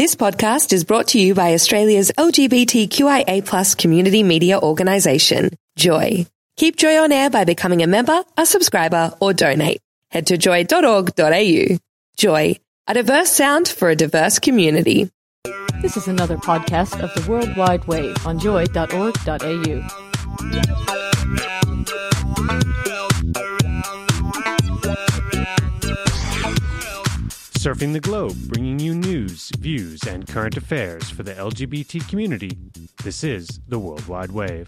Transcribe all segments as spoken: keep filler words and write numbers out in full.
This podcast is brought to you by Australia's L G B T Q I A plus community media organisation, Joy. Keep Joy on air by becoming a member, a subscriber, or donate. Head to joy dot org dot a u. Joy, a diverse sound for a diverse community. This is another podcast of the World Wide Wave on joy dot org dot a u. Surfing the globe, bringing you news, views, and current affairs for the L G B T community. This is the World Wide Wave.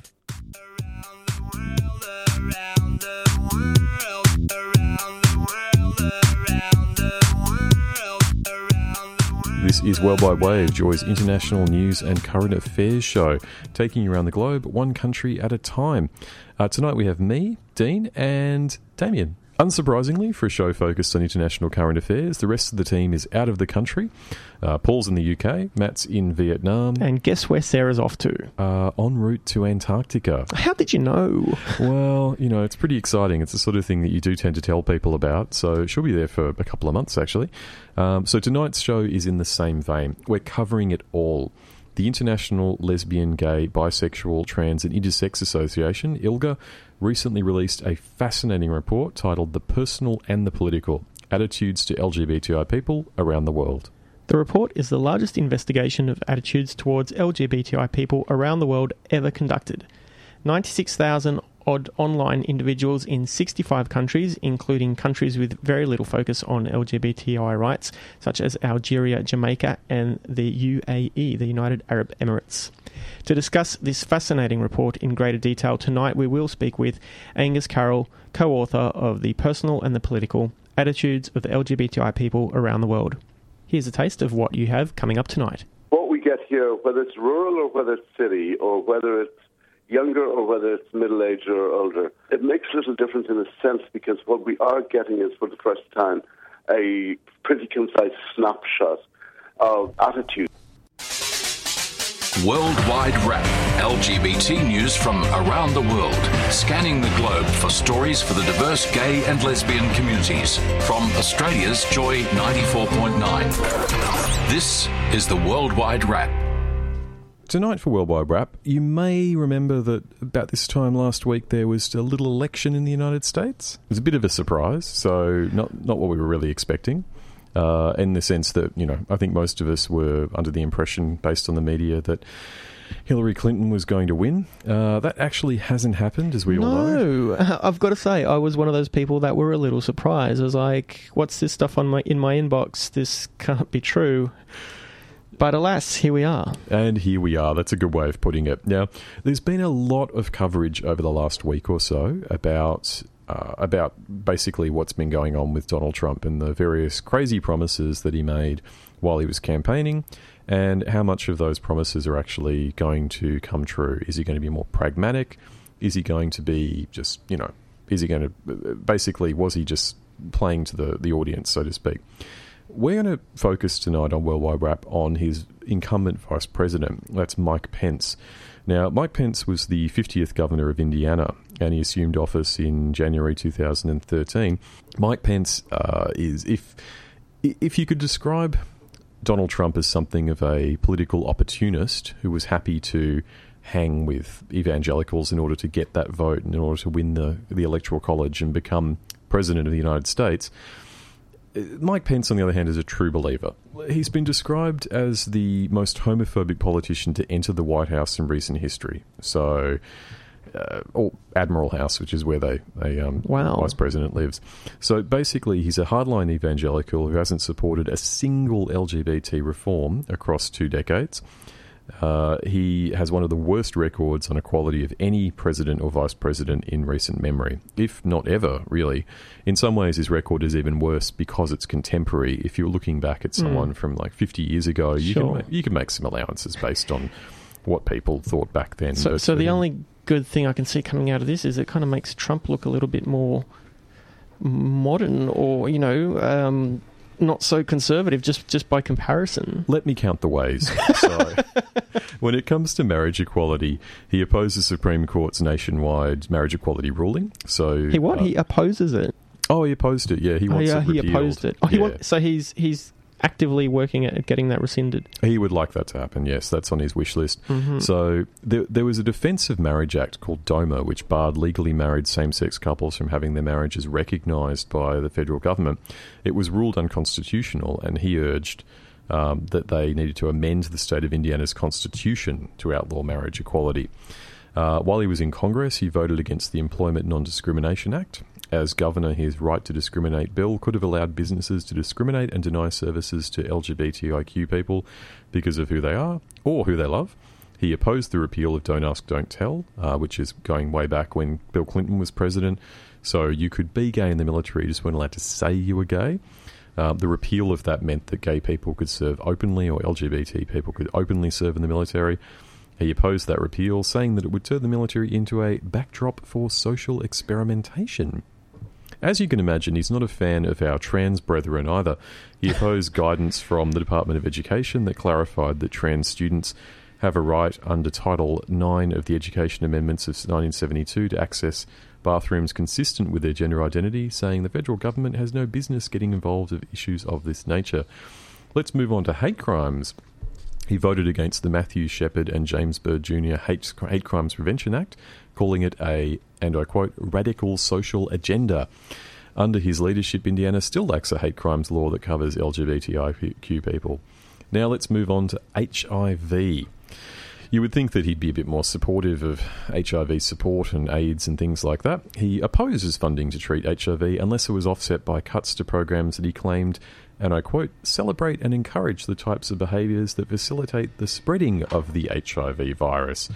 This is World Wide Wave, Joy's international news and current affairs show, taking you around the globe, one country at a time. Uh, tonight we have me, Dean, and Damien. Unsurprisingly, for a show focused on international current affairs, the rest of the team is out of the country. Uh, Paul's in the U K, Matt's in Vietnam. And guess where Sarah's off to? Uh, en route to Antarctica. How did you know? Well, you know, it's pretty exciting. It's the sort of thing that you do tend to tell people about. So she'll be there for a couple of months, actually. Um, so tonight's show is in the same vein. We're covering it all. The International Lesbian, Gay, Bisexual, Trans and Intersex Association, I L G A, recently released a fascinating report titled The Personal and the Political, Attitudes to L G B T I People Around the World. The report is the largest investigation of attitudes towards L G B T I people around the world ever conducted. ninety-six thousand odd online individuals in sixty-five countries, including countries with very little focus on L G B T I rights, such as Algeria, Jamaica, and the U A E, the United Arab Emirates. To discuss this fascinating report in greater detail tonight, we will speak with Angus Carroll, co-author of The Personal and the Political, Attitudes of the L G B T I People Around the World. Here's a taste of what you have coming up tonight. What we get here, whether it's rural or whether it's city, or whether it's younger or whether it's middle-aged or older, it makes little difference in a sense, because what we are getting is, for the first time, a pretty concise snapshot of attitude. Worldwide Wrap, L G B T news from around the world, scanning the globe for stories for the diverse gay and lesbian communities. From Australia's Joy ninety-four point nine. This is the Worldwide Wrap. Tonight for Worldwide Wrap, you may remember that about this time last week there was a little election in the United States. It was a bit of a surprise, so not not what we were really expecting. Uh, in the sense that, you know, I think most of us were under the impression, based on the media, that Hillary Clinton was going to win. Uh, that actually hasn't happened, as we no, all know. No, I've got to say, I was one of those people that were a little surprised. I was like, what's this stuff on my in my inbox? This can't be true. But alas, here we are. And here we are. That's a good way of putting it. Now, there's been a lot of coverage over the last week or so about uh, about basically what's been going on with Donald Trump and the various crazy promises that he made while he was campaigning, and how much of those promises are actually going to come true. Is he going to be more pragmatic? Is he going to be just, you know, is he going to, basically, was he just playing to the, the audience, so to speak? We're going to focus tonight on Worldwide Wrap on his incumbent vice president. That's Mike Pence. Now, Mike Pence was the fiftieth governor of Indiana, and he assumed office in January two thousand thirteen. Mike Pence uh, is, if if you could describe Donald Trump as something of a political opportunist who was happy to hang with evangelicals in order to get that vote and in order to win the, the Electoral College and become president of the United States, Mike Pence, on the other hand, is a true believer. He's been described as the most homophobic politician to enter the White House in recent history. So, uh, or Admiral House, which is where they, they um, wow. Vice President lives. So basically, he's a hardline evangelical who hasn't supported a single L G B T reform across two decades. Uh, he has one of the worst records on equality of any president or vice president in recent memory, if not ever, really. In some ways, his record is even worse because it's contemporary. If you're looking back at someone mm. from like fifty years ago, you, sure. can, you can make some allowances based on what people thought back then. So, but, so the um, only good thing I can see coming out of this is it kind of makes Trump look a little bit more modern, or, you know... Um, not so conservative just, just by comparison. Let me count the ways. So, when it comes to marriage equality, he opposes Supreme Court's nationwide marriage equality ruling. So He what? Uh, he opposes it? Oh, he opposed it, yeah. He wants oh, yeah, it repealed. He opposed it. Oh, he yeah. want, so he's he's actively working at getting that rescinded. He would like that to happen, yes. That's on his wish list. Mm-hmm. So there, there was a Defence of Marriage Act called DOMA, which barred legally married same-sex couples from having their marriages recognised by the federal government. It was ruled unconstitutional, and he urged um, that they needed to amend the state of Indiana's constitution to outlaw marriage equality. Uh, while he was in Congress, he voted against the Employment Non-Discrimination Act. As governor, his right to discriminate bill could have allowed businesses to discriminate and deny services to L G B T I Q people because of who they are or who they love. He opposed the repeal of Don't Ask, Don't Tell, uh, which is going way back when Bill Clinton was president. So you could be gay in the military, you just weren't allowed to say you were gay. Uh, the repeal of that meant that gay people could serve openly, or L G B T people could openly serve in the military. He opposed that repeal, saying that it would turn the military into a backdrop for social experimentation. As you can imagine, he's not a fan of our trans brethren either. He opposed guidance from the Department of Education that clarified that trans students have a right under Title nine of the Education Amendments of nineteen seventy-two to access bathrooms consistent with their gender identity, saying the federal government has no business getting involved with issues of this nature. Let's move on to hate crimes. He voted against the Matthew Shepard and James Byrd Junior Hate, Hate Crimes Prevention Act, calling it a, and I quote, radical social agenda. Under his leadership, Indiana still lacks a hate crimes law that covers L G B T I Q people. Now let's move on to H I V. You would think that he'd be a bit more supportive of H I V support and AIDS and things like that. He opposes funding to treat H I V unless it was offset by cuts to programs that he claimed, and I quote, celebrate and encourage the types of behaviours that facilitate the spreading of the H I V virus.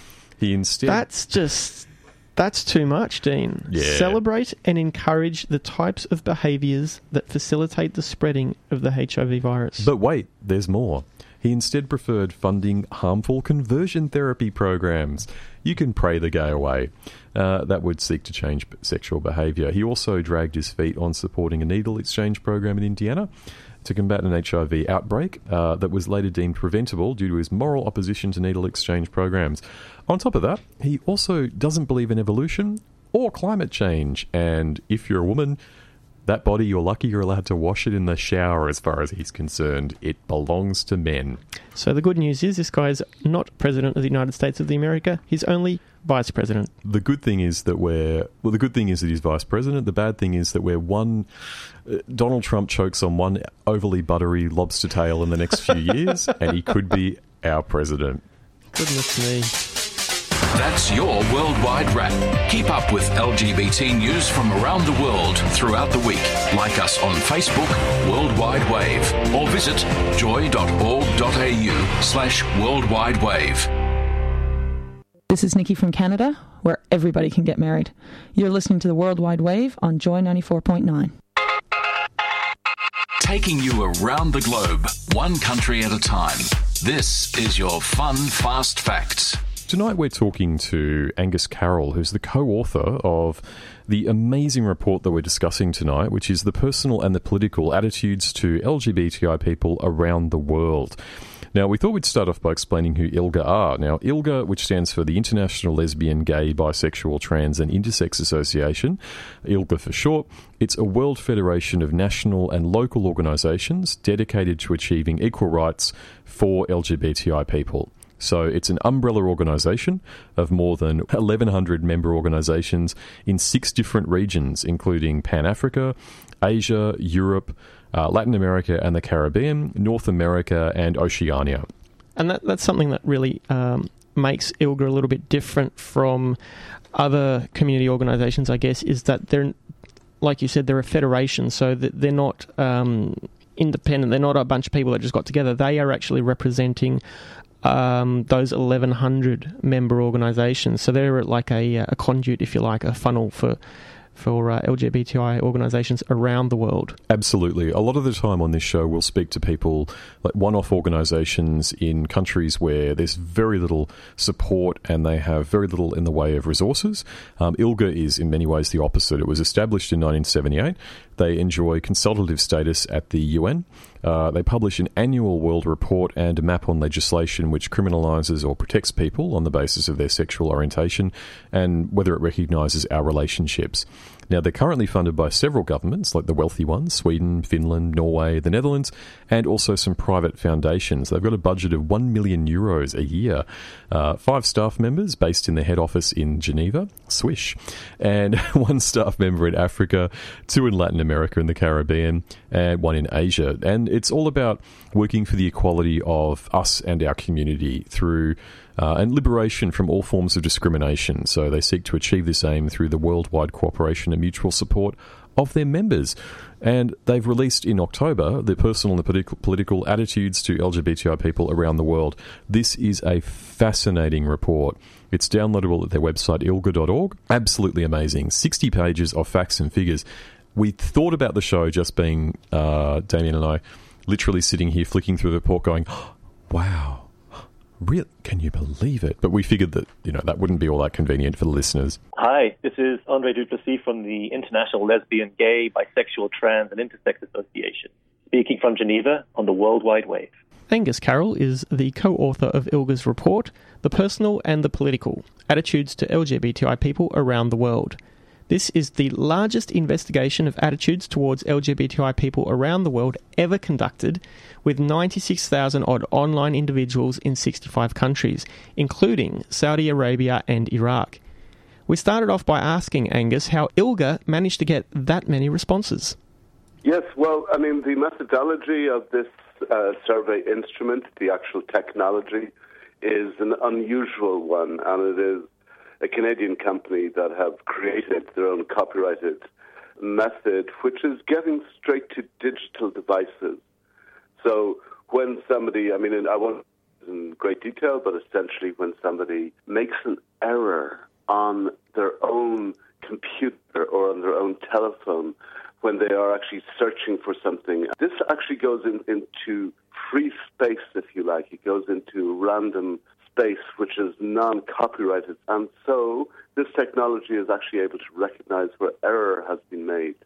He instead... That's just... That's too much, Dean. Yeah. Celebrate and encourage the types of behaviours that facilitate the spreading of the H I V virus. But wait, there's more. He instead preferred funding harmful conversion therapy programs. You can pray the gay away. Uh, that would seek to change sexual behaviour. He also dragged his feet on supporting a needle exchange program in Indiana to combat an H I V outbreak uh, that was later deemed preventable due to his moral opposition to needle exchange programs. On top of that, he also doesn't believe in evolution or climate change. And if you're a woman, that body, you're lucky you're allowed to wash it in the shower as far as he's concerned. It belongs to men. So the good news is this guy is not President of the United States of America. He's only Vice President. The good thing is that we're... Well, the good thing is that he's Vice President. The bad thing is that we're one... Uh, Donald Trump chokes on one overly buttery lobster tail in the next few years, and he could be our president. Goodness me. That's your Worldwide Wrap. Keep up with L G B T news from around the world throughout the week. Like us on Facebook, Worldwide Wave, or visit joy.org.au slash Worldwide Wave. This is Nikki from Canada, where everybody can get married. You're listening to the Worldwide Wave on Joy ninety-four point nine. Taking you around the globe, one country at a time. This is your Fun Fast Facts. Tonight we're talking to Angus Carroll, who's the co-author of the amazing report that we're discussing tonight, which is The Personal and the Political Attitudes to L G B T I People Around the World. Now, we thought we'd start off by explaining who ILGA are. Now, ILGA, which stands for the International Lesbian, Gay, Bisexual, Trans and Intersex Association, ILGA for short, it's a world federation of national and local organisations dedicated to achieving equal rights for L G B T I people. So it's an umbrella organisation of more than eleven hundred member organisations in six different regions, including Pan-Africa, Asia, Europe, uh, Latin America and the Caribbean, North America and Oceania. And that, that's something that really um, makes ILGA a little bit different from other community organisations, I guess, is that they're, like you said, they're a federation, so that they're not um, independent. They're not a bunch of people that just got together. They are actually representing Um, those eleven hundred member organisations. So they're like a, a conduit, if you like, a funnel for for uh, L G B T I organisations around the world. Absolutely. A lot of the time on this show we'll speak to people, like one-off organisations in countries where there's very little support and they have very little in the way of resources. Um, ILGA is in many ways the opposite. It was established in nineteen seventy-eight. They enjoy consultative status at the U N. Uh, they publish an annual world report and a map on legislation which criminalises or protects people on the basis of their sexual orientation and whether it recognises our relationships. Now, they're currently funded by several governments, like the wealthy ones, Sweden, Finland, Norway, the Netherlands, and also some private foundations. They've got a budget of one million euros a year. Uh, five staff members based in the head office in Geneva, Swish, and one staff member in Africa, two in Latin America and the Caribbean, and one in Asia. And it's all about working for the equality of us and our community through Uh, and liberation from all forms of discrimination. So they seek to achieve this aim through the worldwide cooperation and mutual support of their members. And they've released in October the personal and political, political attitudes to L G B T I people around the world. This is a fascinating report. It's downloadable at their website, I L G A dot org. Absolutely amazing. sixty pages of facts and figures. We thought about the show just being, uh, Damien and I, literally sitting here flicking through the report going, oh, wow. Really? Can you believe it? But we figured that, you know, that wouldn't be all that convenient for the listeners. Hi, this is Andre Duplessis from the International Lesbian, Gay, Bisexual, Trans and Intersex Association, speaking from Geneva on the World Wide Wave. Angus Carroll is the co-author of I L G A's report, The Personal and the Political, Attitudes to L G B T I People Around the World. This is the largest investigation of attitudes towards L G B T I people around the world ever conducted, with ninety-six thousand odd online individuals in sixty-five countries, including Saudi Arabia and Iraq. We started off by asking Angus how I L G A managed to get that many responses. Yes, well, I mean, the methodology of this uh, survey instrument, the actual technology, is an unusual one, and it is a Canadian company that have created their own copyrighted method, which is getting straight to digital devices. So when somebody, I mean, I won't in great detail, but essentially when somebody makes an error on their own computer or on their own telephone, when they are actually searching for something, this actually goes in, into free space, if you like. It goes into random space, which is non-copyrighted. And so this technology is actually able to recognize where error has been made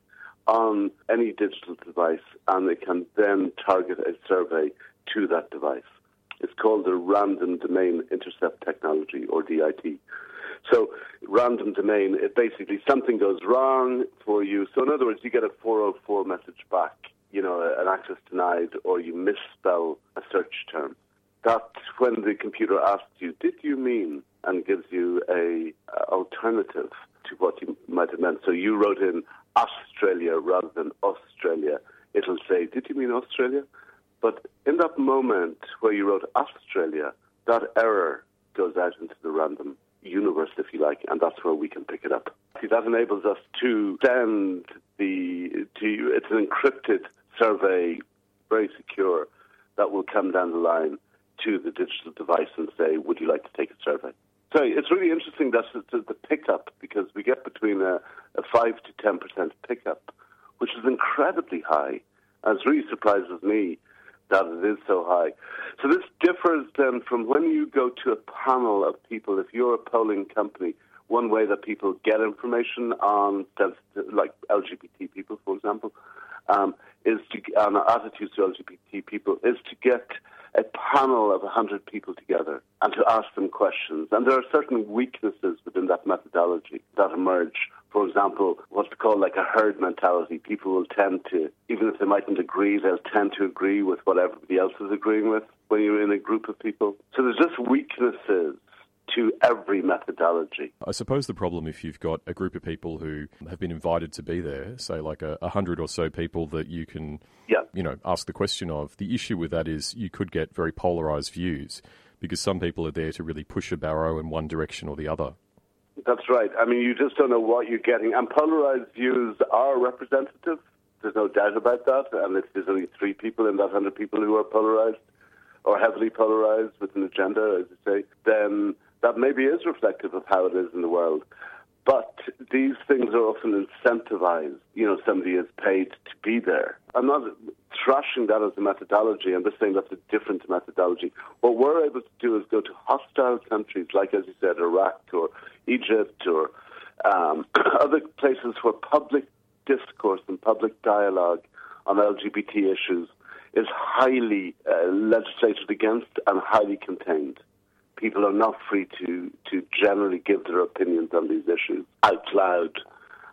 on any digital device, and it can then target a survey to that device. It's called the Random Domain Intercept Technology, or D I T. So random domain, it basically, something goes wrong for you. So in other words, you get a four oh four message back, you know, an access denied, or you misspell a search term. That when the computer asks you, did you mean, and gives you a uh, alternative to what you might have meant. So you wrote in Australia rather than Australia. It'll say, did you mean Australia? But in that moment where you wrote Australia, that error goes out into the random universe, if you like, and that's where we can pick it up. See, that enables us to send the, to, it's an encrypted survey, very secure, that will come down the line to the digital device and say, would you like to take a survey? So it's really interesting that it's the pickup, because we get between a, a five to ten percent pickup, which is incredibly high. And it really surprises me that it is so high. So this differs then from when you go to a panel of people. If you're a polling company, one way that people get information on, like L G B T people, for example, um, is to, on attitudes to L G B T people, is to get a panel of one hundred people together and to ask them questions. And there are certain weaknesses within that methodology that emerge. For example, what's called like a herd mentality. People will tend to, even if they mightn't agree, they'll tend to agree with what everybody else is agreeing with when you're in a group of people. So there's just weaknesses to every methodology. I suppose the problem, if you've got a group of people who have been invited to be there, say like a, a hundred or so people that you can, yeah. you know, ask the question of, the issue with that is you could get very polarised views because some people are there to really push a barrow in one direction or the other. That's right. I mean, you just don't know what you're getting. And polarised views are representative. There's no doubt about that. And if there's only three people in that one hundred people who are polarised or heavily polarised with an agenda, as you say, then that maybe is reflective of how it is in the world. But these things are often incentivized. You know, somebody is paid to be there. I'm not trashing that as a methodology. I'm just saying that's a different methodology. What we're able to do is go to hostile countries, like, as you said, Iraq or Egypt or um, other places where public discourse and public dialogue on L G B T issues is highly uh, legislated against and highly contained. People are not free to, to generally give their opinions on these issues out loud.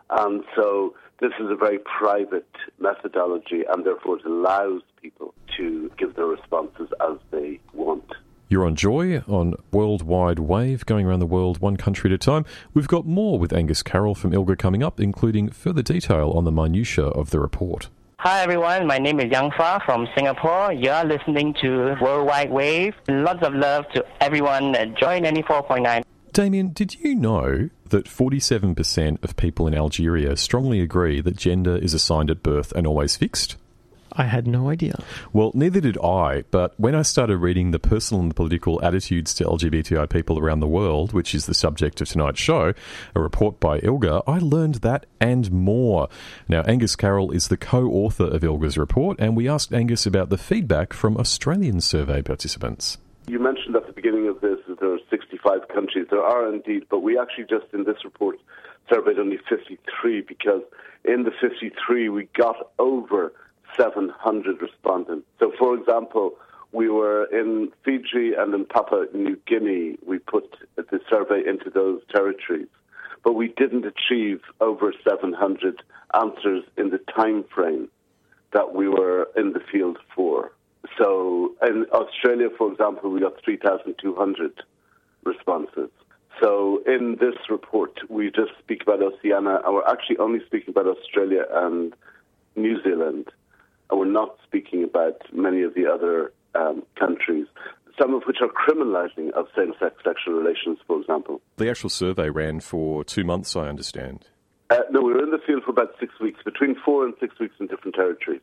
And so this is a very private methodology, and therefore it allows people to give their responses as they want. You're on Joy on World Wide Wave, going around the world one country at a time. We've got more with Angus Carroll from ILGA coming up, including further detail on the minutiae of the report. Hi everyone, my name is Yang Fa from Singapore. You're listening to World Wide Wave. Lots of love to everyone at Joy ninety-four point nine. Damien, did you know that forty-seven percent of people in Algeria strongly agree that gender is assigned at birth and always fixed? I had no idea. Well, neither did I, but when I started reading the personal and political attitudes to L G B T I people around the world, which is the subject of tonight's show, a report by ILGA, I learned that and more. Now, Angus Carroll is the co-author of ILGA's report, and we asked Angus about the feedback from Australian survey participants. You mentioned at the beginning of this that there are sixty-five countries. There are indeed, but we actually just in this report surveyed only fifty-three, because in the fifty-three we got over seven hundred respondents. So, for example, we were in Fiji and in Papua New Guinea. We put the survey into those territories, but we didn't achieve over seven hundred answers in the time frame that we were in the field for. So, in Australia, for example, we got three thousand two hundred responses. So, in this report, we just speak about Oceania, and we're actually only speaking about Australia and New Zealand. And we're not speaking about many of the other um, countries, some of which are criminalising of same-sex sexual relations, for example. The actual survey ran for two months, I understand. Uh, no, we were in the field for about six weeks, between four and six weeks in different territories.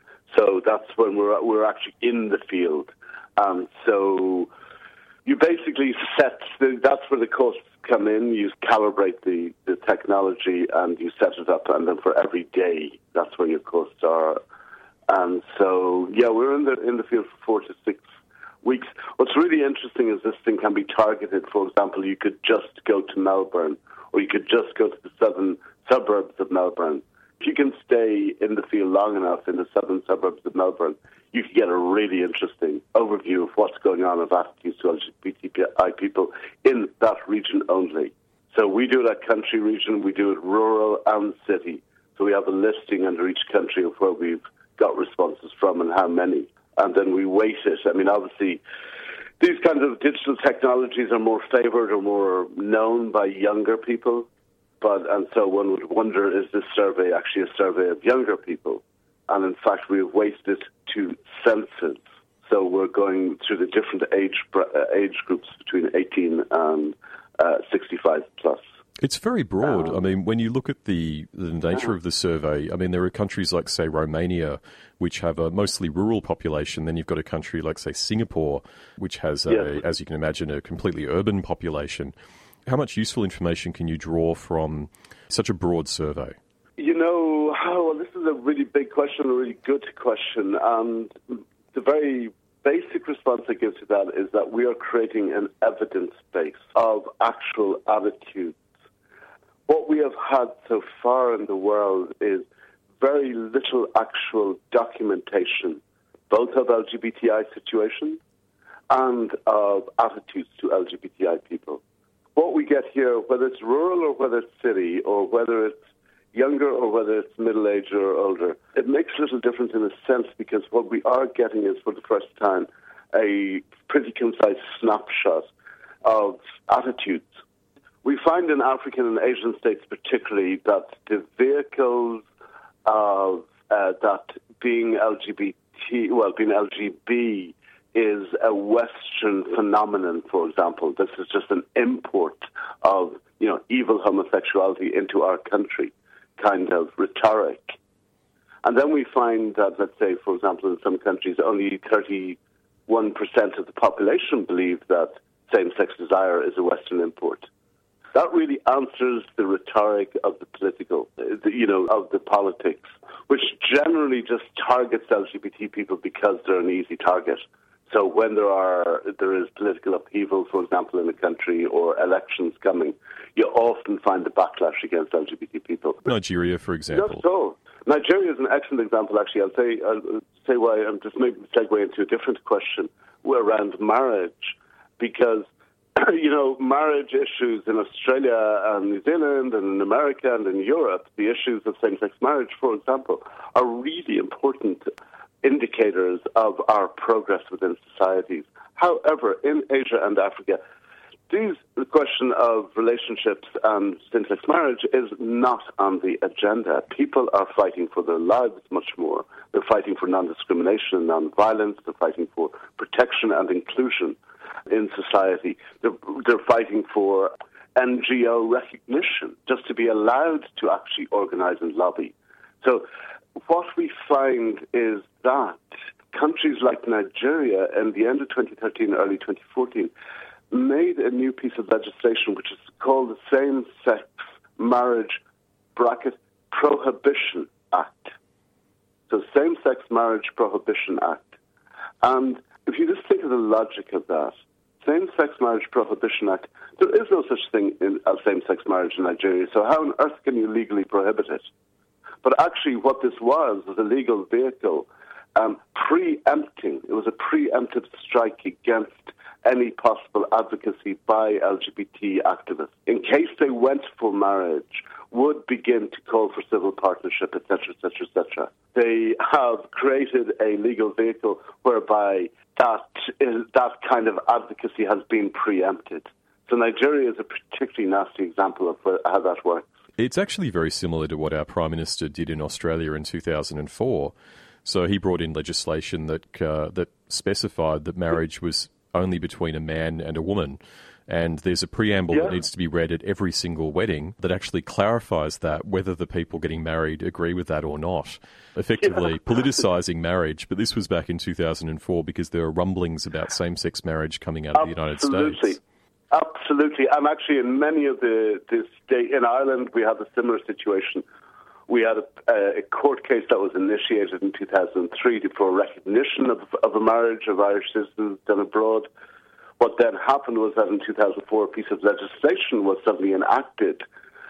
So that's when we're we're actually in the field. Um, so you basically set, the, that's where the costs come in. You calibrate the, the technology and you set it up, and then for every day, that's where your costs are. And so, yeah, we're in the in the field for four to six weeks. What's really interesting is this thing can be targeted. For example, you could just go to Melbourne, or you could just go to the southern suburbs of Melbourne. If you can stay in the field long enough in the southern suburbs of Melbourne, you can get a really interesting overview of what's going on of attitudes to L G B T I people in that region only. So we do it at country region, we do it rural and city. So we have a listing under each country of where we've got responses from and how many, and then we weight it. I mean, obviously, these kinds of digital technologies are more favoured or more known by younger people, but and so one would wonder, is this survey actually a survey of younger people? And in fact, we have weighted it to senses. So we're going through the different age age groups between eighteen and uh, sixty-five plus. It's very broad. Um, I mean, when you look at the, the nature of the survey, I mean, there are countries like, say, Romania, which have a mostly rural population. Then you've got a country like, say, Singapore, which has, a, yes. as you can imagine, a completely urban population. How much useful information can you draw from such a broad survey? You know, oh, well, this is a really big question, a really good question. And the very basic response I give to that is that we are creating an evidence base of actual attitudes. What we have had so far in the world is very little actual documentation, both of L G B T I situations and of attitudes to L G B T I people. What we get here, whether it's rural or whether it's city, or whether it's younger or whether it's middle-aged or older, it makes little difference in a sense, because what we are getting is, for the first time, a pretty concise snapshot of attitudes. We find in African and Asian states particularly that the vehicles of uh, that being L G B T, well, being L G B is a Western phenomenon, for example. This is just an import of, you know, evil homosexuality into our country kind of rhetoric. And then we find that, let's say, for example, in some countries, only thirty-one percent of the population believe that same-sex desire is a Western import. That really answers the rhetoric of the political, the, you know, of the politics, which generally just targets L G B T people because they're an easy target. So when there are there is political upheaval, for example, in a country, or elections coming, you often find the backlash against L G B T people. Nigeria, for example. Not so. Nigeria is an excellent example, actually. I'll say I'll say why. I'm just maybe segue into a different question around marriage, because you know, marriage issues in Australia and New Zealand and in America and in Europe, the issues of same-sex marriage, for example, are really important indicators of our progress within societies. However, in Asia and Africa, these, the question of relationships and same-sex marriage is not on the agenda. People are fighting for their lives much more. They're fighting for non-discrimination and non-violence. They're fighting for protection and inclusion in society. They're, they're fighting for N G O recognition, just to be allowed to actually organize and lobby. So what we find is that countries like Nigeria in the end of twenty thirteen, early twenty fourteen, made a new piece of legislation which is called the Same-Sex Marriage bracket Prohibition Act. So Same-Sex Marriage Prohibition Act. And if you just think of the logic of that, Same-Sex Marriage Prohibition Act, there is no such thing in, as same-sex marriage in Nigeria, so how on earth can you legally prohibit it? But actually what this was was a legal vehicle um, preempting, it was a preemptive strike against any possible advocacy by L G B T activists, in case they went for marriage, would begin to call for civil partnership, et cetera, et cetera, et cetera. They have created a legal vehicle whereby that is, that kind of advocacy has been preempted. So Nigeria is a particularly nasty example of how that works. It's actually very similar to what our Prime Minister did in Australia in two thousand four. So he brought in legislation that uh, that specified that marriage was only between a man and a woman. And there's a preamble yeah. that needs to be read at every single wedding that actually clarifies that, whether the people getting married agree with that or not. Effectively yeah. politicising marriage, but this was back in two thousand four because there were rumblings about same-sex marriage coming out of the United States. Absolutely. And actually in many of the, the states, in Ireland, we have a similar situation. We had a, a court case that was initiated in two thousand three for recognition of, of a marriage of Irish citizens done abroad. What then happened was that in two thousand four, a piece of legislation was suddenly enacted,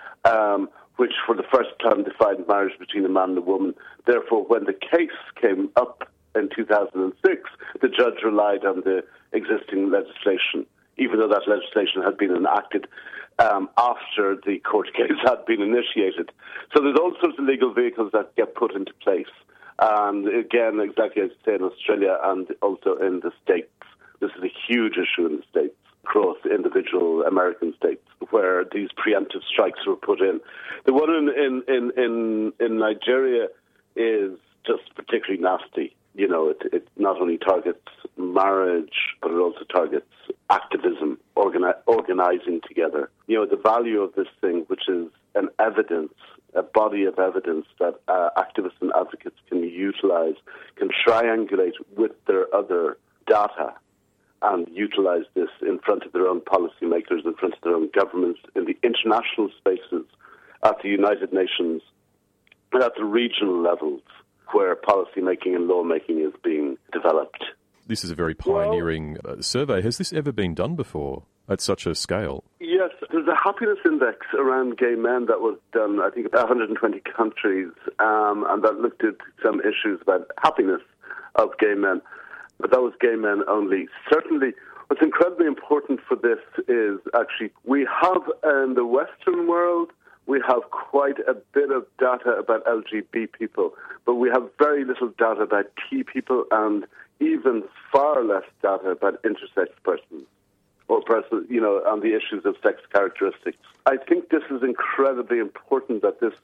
um, which for the first time defined marriage between a man and a woman. Therefore, when the case came up in two thousand six, the judge relied on the existing legislation, even though that legislation had been enacted um, after the court case had been initiated. So there's all sorts of legal vehicles that get put into place. And again, exactly as you say, in Australia and also in the States. This is a huge issue in the States, across individual American states, where these preemptive strikes were put in. The one in, in, in, in, in Nigeria is just particularly nasty. You know, it, it not only targets marriage, but it also targets activism, organi- organizing together. You know, the value of this thing, which is an evidence, a body of evidence that uh, activists and advocates can utilize, can triangulate with their other data and utilize this in front of their own policymakers, in front of their own governments, in the international spaces, at the United Nations, and at the regional levels, where policymaking and lawmaking is being developed. This is a very pioneering well, uh, survey. Has this ever been done before at such a scale? Yes, there's a happiness index around gay men that was done, I think, about one hundred twenty countries, um, and that looked at some issues about happiness of gay men. But that was gay men only. Certainly, what's incredibly important for this is actually we have in the Western world, we have quite a bit of data about L G B T people, but we have very little data about T people and even far less data about intersex persons or persons, you know, on the issues of sex characteristics. I think this is incredibly important that this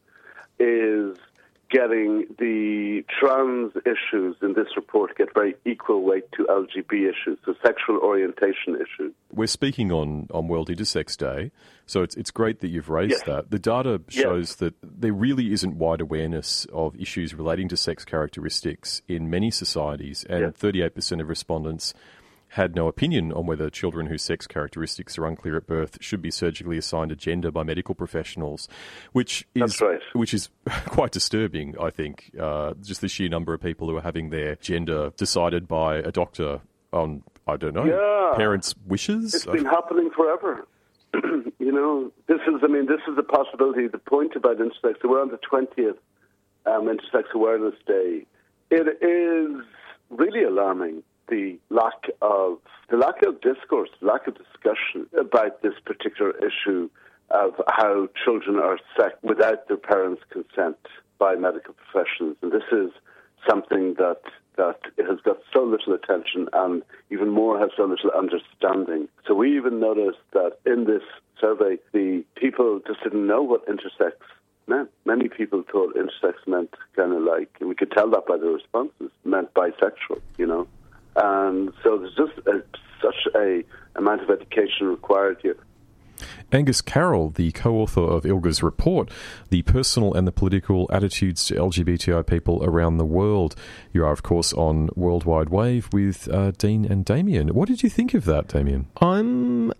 is getting the trans issues in this report get very equal weight to L G B T issues, so sexual orientation issues. We're speaking on, on World Intersex Day, so it's it's great that you've raised yes. that. The data shows yes. that there really isn't wide awareness of issues relating to sex characteristics in many societies, and yes. thirty-eight percent of respondents had no opinion on whether children whose sex characteristics are unclear at birth should be surgically assigned a gender by medical professionals, which is That's right. which is quite disturbing, I think, uh, just the sheer number of people who are having their gender decided by a doctor on, I don't know, yeah. parents' wishes. It's been happening forever. You know, this is, I mean, this is a possibility. The point about intersex, so we're on the twentieth um, Intersex Awareness Day. It is really alarming the lack of the lack of discourse, lack of discussion about this particular issue of how children are sexed without their parents' consent by medical professionals. And this is something that that has got so little attention and even more has so little understanding. So we even noticed that in this survey, the people just didn't know what intersex meant. Many people thought intersex meant kind of like, and we could tell that by the responses, meant bisexual, you know. And so there's just a, such a amount of education required here. Angus Carroll, the co-author of ILGA's report, The Personal and the Political Attitudes to L G B T I People Around the World. You are, of course, on Worldwide Wave with uh, Dean and Damien. What did you think of that, Damien? I'm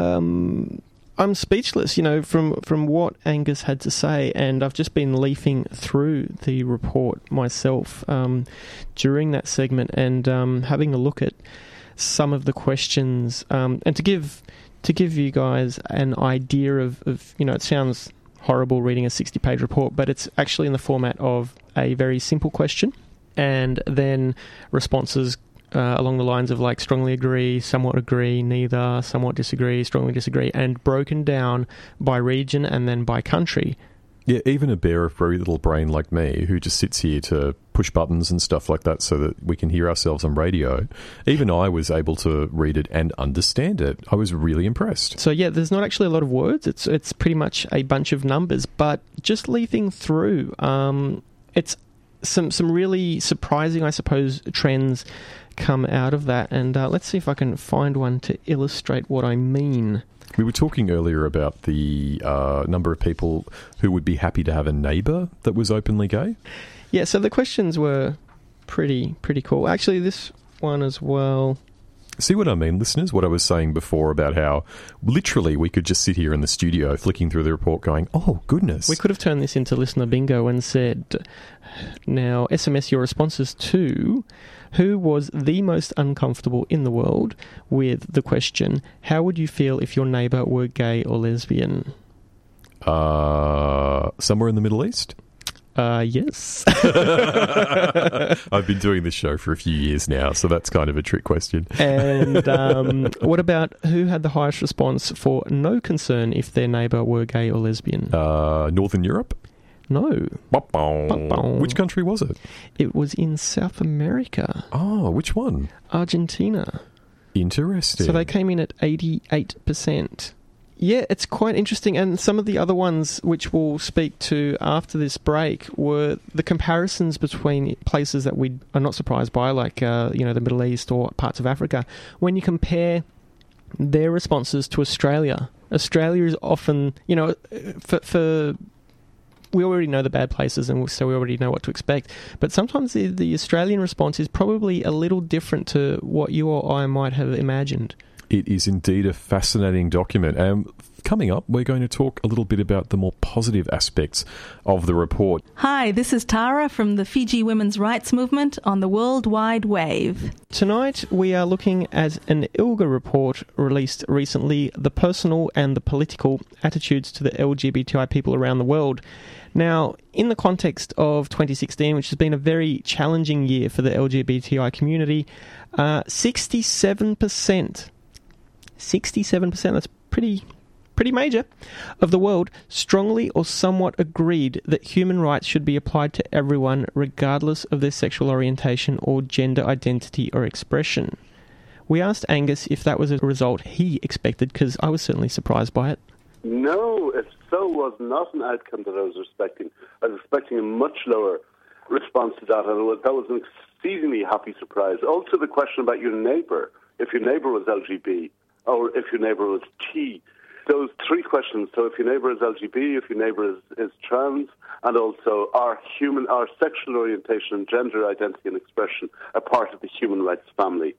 um, I'm speechless, you know, from, from what Angus had to say, and I've just been leafing through the report myself um, during that segment and um, having a look at some of the questions, um, and to give... To give you guys an idea of, of, you know, it sounds horrible reading a sixty-page report, but it's actually in the format of a very simple question and then responses uh, along the lines of like strongly agree, somewhat agree, neither, somewhat disagree, strongly disagree, and broken down by region and then by country. Yeah, even a bear of very little brain like me, who just sits here to push buttons and stuff like that so that we can hear ourselves on radio, even I was able to read it and understand it. I was really impressed. So yeah, there's not actually a lot of words. It's it's pretty much a bunch of numbers, but just leafing through, um, it's some some really surprising, I suppose, trends come out of that. And uh, let's see if I can find one to illustrate what I mean. We were talking earlier about the uh, number of people who would be happy to have a neighbour that was openly gay. Yeah, so the questions were pretty pretty cool. Actually, this one as well. See what I mean, listeners? What I was saying before about how literally we could just sit here in the studio flicking through the report going, oh, goodness. We could have turned this into listener bingo and said, now S M S your responses to who was the most uncomfortable in the world with the question, how would you feel if your neighbour were gay or lesbian? Uh, somewhere in the Middle East? Uh, yes. I've been doing this show for a few years now, so that's kind of a trick question. And um, what about who had the highest response for no concern if their neighbour were gay or lesbian? Uh, Northern Europe? No. Ba-boom. Which country was it? It was in South America. Oh, which one? Argentina. Interesting. So they came in at eighty-eight percent. Yeah, it's quite interesting. And some of the other ones, which we'll speak to after this break, were the comparisons between places that we are not surprised by, like uh, you know, the Middle East or parts of Africa. When you compare their responses to Australia, Australia is often, you know, for... for we already know the bad places, and so we already know what to expect. But sometimes the, the Australian response is probably a little different to what you or I might have imagined. It is indeed a fascinating document. Um, coming up, we're going to talk a little bit about the more positive aspects of the report. Hi, this is Tara from the Fiji Women's Rights Movement on the Worldwide Wave. Tonight, we are looking at an ILGA report released recently, The Personal and the Political Attitudes to the L G B T I People Around the World. Now, in the context of twenty sixteen, which has been a very challenging year for the L G B T I community, uh, sixty-seven percent, sixty-seven percent, that's pretty pretty major, of the world strongly or somewhat agreed that human rights should be applied to everyone regardless of their sexual orientation or gender identity or expression. We asked Angus if that was a result he expected, because I was certainly surprised by it. No, it so was not an outcome that I was expecting. I was expecting a much lower response to that, and that was an exceedingly happy surprise. Also, the question about your neighbour, if your neighbour was L G B, or if your neighbour was T. Those three questions, so if your neighbour is L G B, if your neighbour is, is trans, and also are human, are sexual orientation and gender identity and expression a part of the human rights family.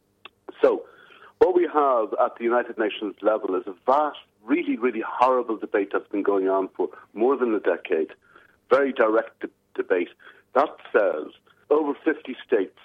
So, what we have at the United Nations level is a vast, really, really horrible debate that's been going on for more than a decade. Very direct de- debate. That says over fifty states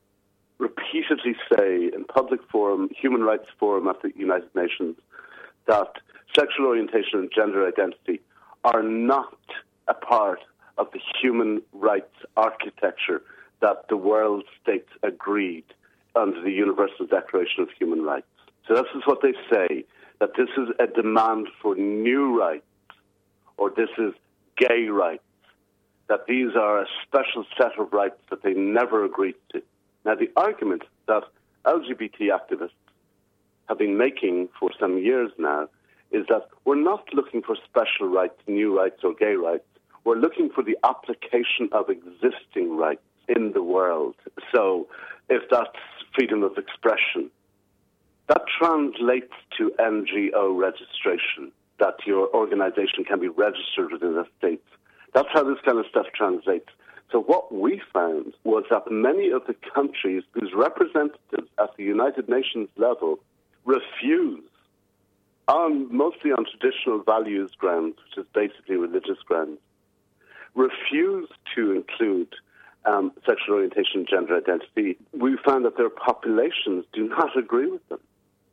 repeatedly say in public forum, human rights forum at the United Nations, that sexual orientation and gender identity are not a part of the human rights architecture that the world states agreed under the Universal Declaration of Human Rights. So this is what they say, that this is a demand for new rights, or this is gay rights, that these are a special set of rights that they never agreed to. Now, the argument that L G B T activists have been making for some years now is that we're not looking for special rights, new rights, or gay rights. We're looking for the application of existing rights in the world. So if that's freedom of expression, that translates to N G O registration, that your organization can be registered within the states. That's how this kind of stuff translates. So what we found was that many of the countries whose representatives at the United Nations level refuse, on, mostly on traditional values grounds, which is basically religious grounds, refuse to include um, sexual orientation, gender identity. We found that their populations do not agree with them.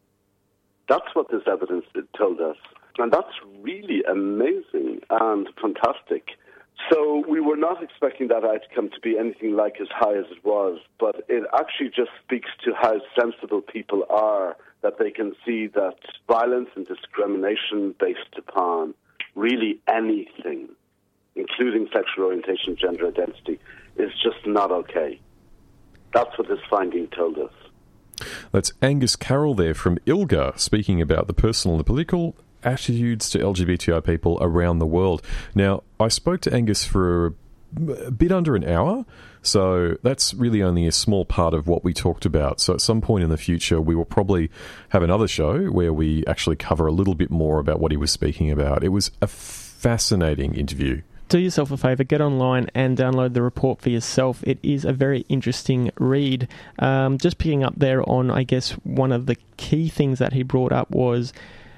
That's what this evidence told us. And that's really amazing and fantastic. So we were not expecting that outcome to be anything like as high as it was, but it actually just speaks to how sensible people are, that they can see that violence and discrimination based upon really anything, including sexual orientation, gender identity, is just not okay. That's what this finding told us. That's Angus Carroll there from ILGA, speaking about the personal and the political attitudes to L G B T I people around the world. Now, I spoke to Angus for a bit under an hour, so that's really only a small part of what we talked about. So at some point in the future, we will probably have another show where we actually cover a little bit more about what he was speaking about. It was a fascinating interview. Do yourself a favour, get online and download the report for yourself. It is a very interesting read. Um, just picking up there on, I guess, one of the key things that he brought up was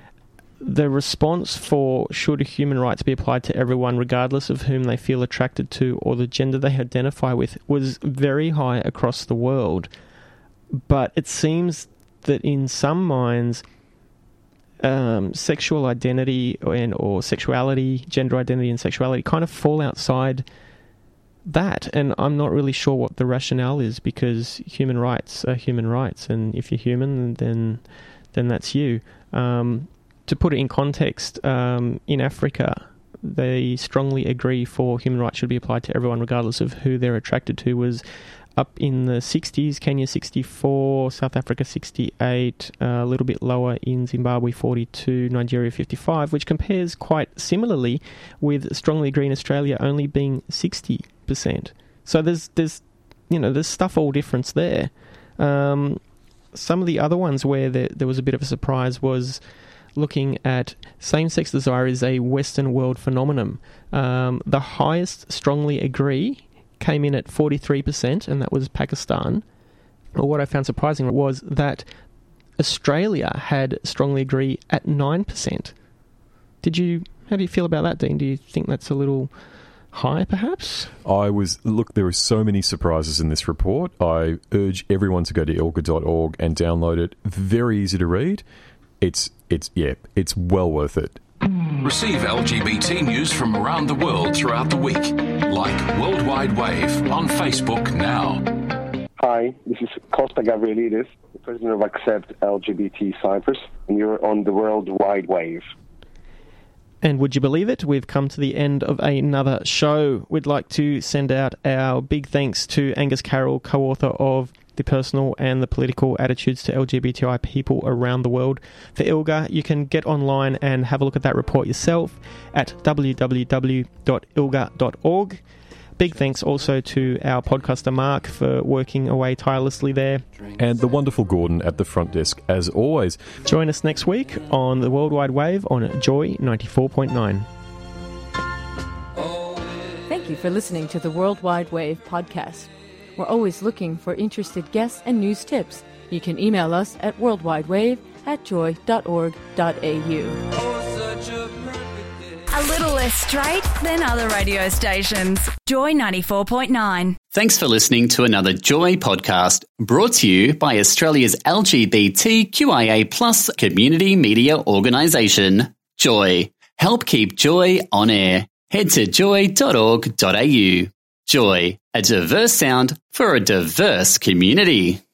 the response for should human rights be applied to everyone regardless of whom they feel attracted to or the gender they identify with was very high across the world. But it seems that in some minds, um, sexual identity and or sexuality, gender identity and sexuality kind of fall outside that. And I'm not really sure what the rationale is, because human rights are human rights, and if you're human, then then that's you. Um, To put it in context, um, in Africa, they strongly agree for human rights should be applied to everyone regardless of who they're attracted to. Was up in the sixties, Kenya sixty-four, South Africa sixty-eight, uh, a little bit lower in Zimbabwe forty-two, Nigeria fifty-five, which compares quite similarly with strongly agree in Australia only being sixty percent. So there's, there's you know, there's stuff all difference there. Um, some of the other ones where there, there was a bit of a surprise was looking at same-sex desire is a Western world phenomenon. Um, the highest strongly agree came in at forty-three percent, and that was Pakistan. But what I found surprising was that Australia had strongly agree at nine percent. Did you? How do you feel about that, Dean? Do you think that's a little high, perhaps? I was, look, there are so many surprises in this report. I urge everyone to go to ilga dot org and download it. Very easy to read. It's, it's, yeah, it's well worth it. Receive L G B T news from around the world throughout the week. Like Worldwide Wave on Facebook now. Hi, this is Costa Gavrilidis, the president of Accept L G B T Cyprus, and you're on the Worldwide Wave. And would you believe it? We've come to the end of another show. We'd like to send out our big thanks to Angus Carroll, co-author of The Personal and the Political Attitudes to L G B T I People Around the World. For ILGA, you can get online and have a look at that report yourself at w w w dot ilga dot org. Big thanks also to our podcaster Mark for working away tirelessly there. And the wonderful Gordon at the front desk, as always. Join us next week on the Worldwide Wave on Joy ninety-four point nine. Thank you for listening to the Worldwide Wave podcast. We're always looking for interested guests and news tips. You can email us at worldwidewave at joy dot org dot a u. A little less straight than other radio stations. Joy ninety-four point nine. Thanks for listening to another Joy podcast, brought to you by Australia's L G B T Q I A plus community media organisation, Joy. Help keep Joy on air. Head to joy dot org dot a u. Joy, a diverse sound for a diverse community.